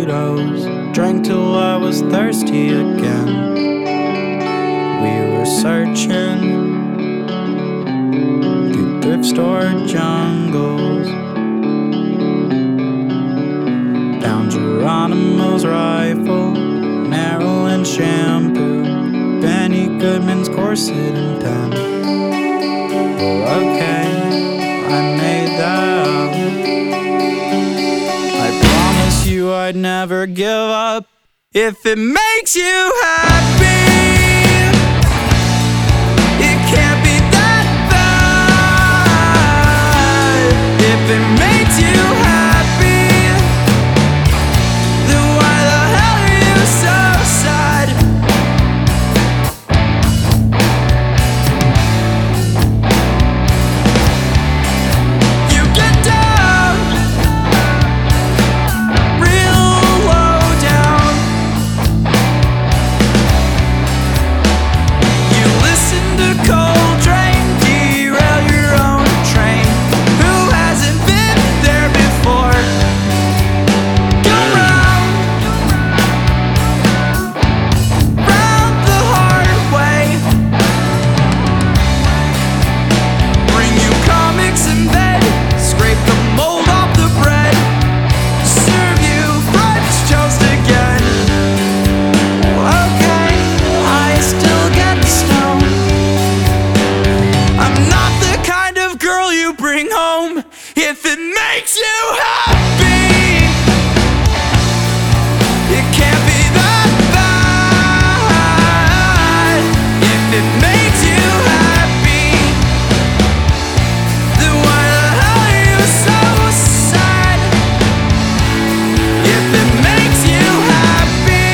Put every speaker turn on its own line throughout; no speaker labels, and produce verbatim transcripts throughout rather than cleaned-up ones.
mosquitoes. Drank till I was thirsty again. We were searching through thrift store jungles. Found Geronimo's rifle, Maryland shampoo, Benny Goodman's corset and pen. Well, okay, I made that up. I promise you I'd never give up if it makes you happy. It can't be that bad. If it makes you happy, then why the hell are you so sad? You get down real low down. You listen to Coltrane, derail your own train. Who hasn't been there before? Go round, round the hard way. Bring you comics in bed, scrape the mold off the bread, serve you French toast again. Okay, I still get stoned. I'm not the kind of girl you bring home if it makes you happy. It can't be that bad. If it makes you happy, then why the hell are you so sad? If it makes you happy,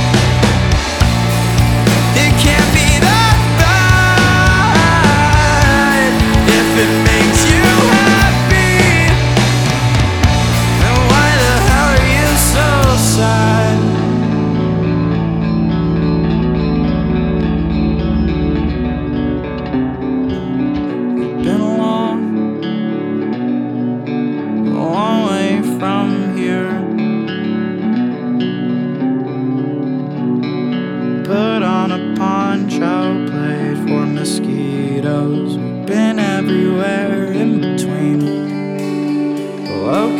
it can't be that bad. If it makes you happy, then why the hell are you so sad? Been a long, long way from here. Put on a poncho, played for mosquitoes. We've been everywhere in between. Well,